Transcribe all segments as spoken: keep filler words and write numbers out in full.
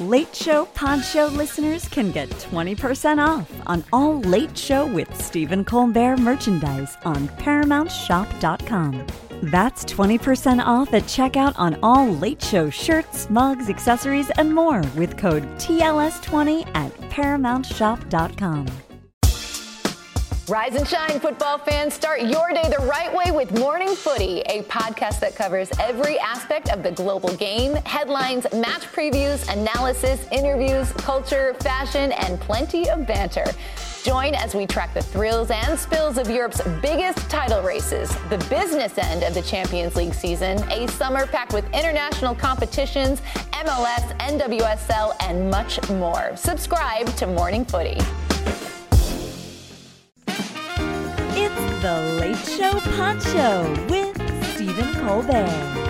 Late Show Pod Show listeners can get twenty percent off on all Late Show with Stephen Colbert merchandise on Paramount Shop dot com. That's twenty percent off at checkout on all Late Show shirts, mugs, accessories, and more with code T L S twenty at Paramount Shop dot com. Rise and shine, football fans. Start your day the right way with Morning Footy, a podcast that covers every aspect of the global game, headlines, match previews, analysis, interviews, culture, fashion, and plenty of banter. Join as we track the thrills and spills of Europe's biggest title races, the business end of the Champions League season, a summer packed with international competitions, M L S, N W S L, and much more. Subscribe to Morning Footy. It's the Late Show Pod Show with Stephen Colbert.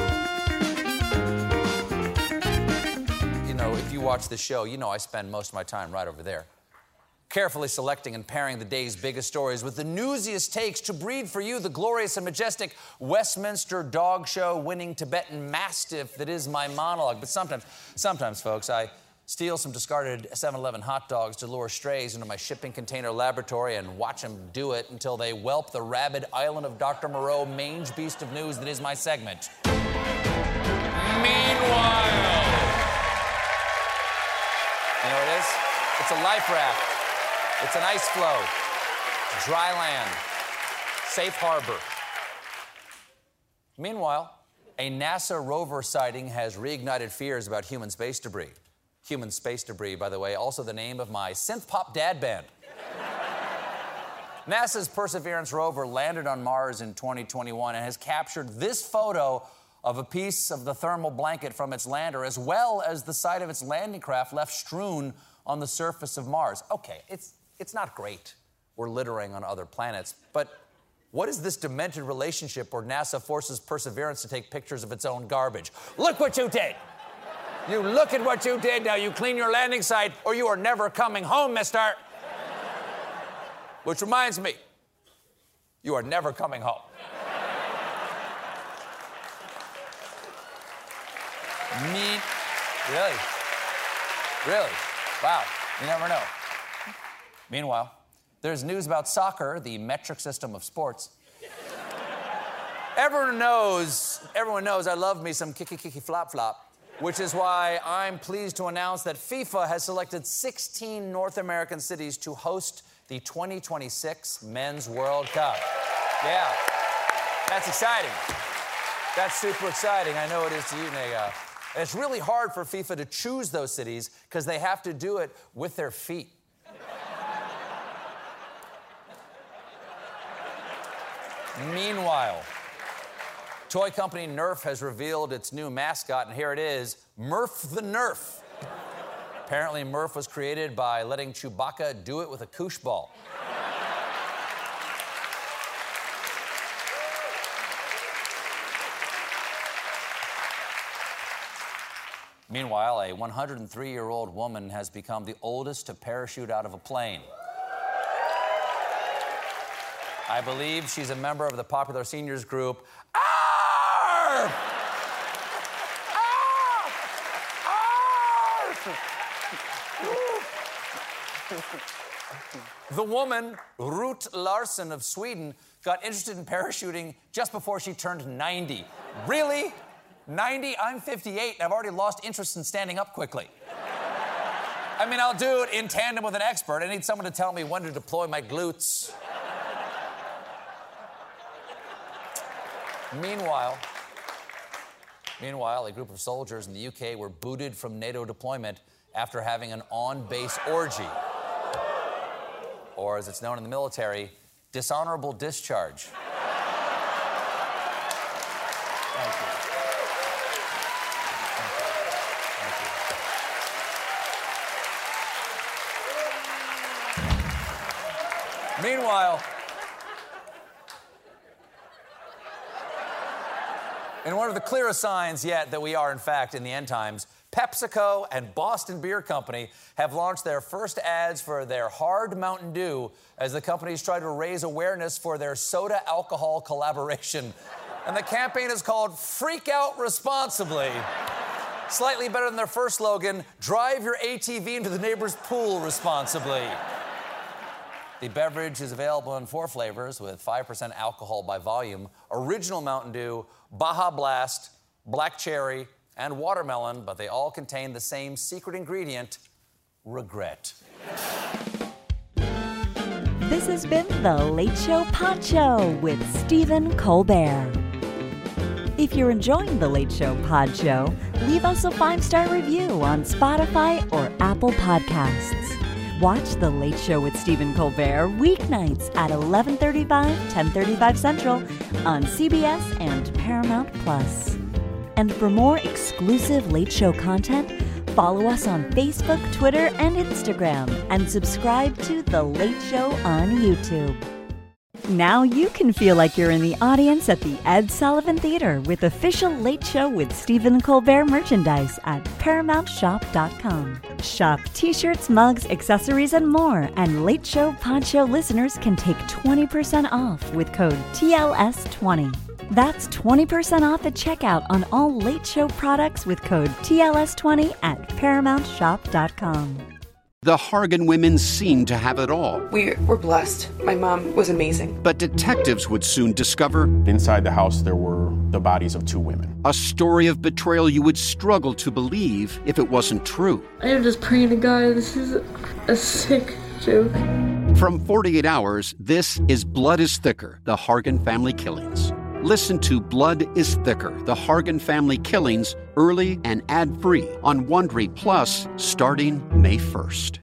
You know, if you watch the show, you know I spend most of my time right over there, carefully selecting and pairing the day's biggest stories with the newsiest takes to breed for you the glorious and majestic Westminster Dog Show winning Tibetan Mastiff that is my monologue. But sometimes, sometimes, folks, I steal some discarded seven eleven hot dogs to lure strays into my shipping container laboratory and watch them do it until they whelp the rabid island of Doctor Moreau mange beast of news that is my segment. Meanwhile. You know what it is? It's a life raft. It's an ice floe. It's dry land. Safe harbor. Meanwhile, a NASA rover sighting has reignited fears about human space debris. Human space debris, by the way, also the name of my synth-pop dad band. NASA's Perseverance rover landed on Mars in twenty twenty-one and has captured this photo of a piece of the thermal blanket from its lander, as well as the side of its landing craft left strewn on the surface of Mars. Okay, it's, it's not great we're littering on other planets, but what is this demented relationship where NASA forces Perseverance to take pictures of its own garbage? Look what you did! You look at what you did. Now you clean your landing site or you are never coming home, mister. Which reminds me, you are never coming home. Me? Really? Really? Wow. You never know. Meanwhile, there's news about soccer, the metric system of sports. Everyone knows, everyone knows I love me some kicky kicky flop flop. Which is why I'm pleased to announce that FIFA has selected sixteen North American cities to host the twenty twenty-six Men's World Cup. Yeah, that's exciting. That's super exciting. I know it is to you, Nega. And it's really hard for FIFA to choose those cities because they have to do it with their feet. Meanwhile, toy company Nerf has revealed its new mascot, and here it is, Murph the Nerf. Apparently, Murph was created by letting Chewbacca do it with a koosh ball. Meanwhile, a one hundred three-year-old woman has become the oldest to parachute out of a plane. I believe she's a member of the popular seniors group, Arr! The woman, Ruth Larsson of Sweden, got interested in parachuting just before she turned ninety. Really? ninety? I'm fifty-eight, and I've already lost interest in standing up quickly. I mean, I'll do it in tandem with an expert. I need someone to tell me when to deploy my glutes. Meanwhile, meanwhile, a group of soldiers in the U K were booted from NATO deployment after having an on-base orgy. Or, as it's known in the military, dishonorable discharge. Thank you. Thank you. Meanwhile, in one of the clearest signs yet that we are, in fact, in the end times, PepsiCo and Boston Beer Company have launched their first ads for their Hard Mountain Dew as the companies try to raise awareness for their soda alcohol collaboration. And the campaign is called Freak Out Responsibly. Slightly better than their first slogan, drive your A T V into the neighbor's pool responsibly. The beverage is available in four flavors with five percent alcohol by volume: Original Mountain Dew, Baja Blast, Black Cherry, and Watermelon, but they all contain the same secret ingredient: regret. This has been The Late Show Pod Show with Stephen Colbert. If you're enjoying The Late Show Pod Show, leave us a five-star review on Spotify or Apple Podcasts. Watch The Late Show with Stephen Colbert weeknights at eleven thirty-five, ten thirty-five Central on C B S and Paramount Plus. And for more exclusive Late Show content, follow us on Facebook, Twitter, and Instagram, and subscribe to The Late Show on YouTube. Now you can feel like you're in the audience at the Ed Sullivan Theater with official Late Show with Stephen Colbert merchandise at paramount shop dot com. Shop t-shirts, mugs, accessories, and more, and Late Show Pod Show listeners can take twenty percent off with code T L S twenty. That's twenty percent off at checkout on all Late Show products with code T L S twenty at paramount shop dot com. The Hargan women seemed to have it all. We were blessed. My mom was amazing. But detectives would soon discover... inside the house, there were the bodies of two women. A story of betrayal you would struggle to believe if it wasn't true. I am just praying to God, this is a, a sick joke. From forty-eight hours, this is Blood is Thicker, The Hargan Family Killings. Listen to Blood is Thicker, The Hargan Family Killings, early and ad-free on Wondery Plus starting May first.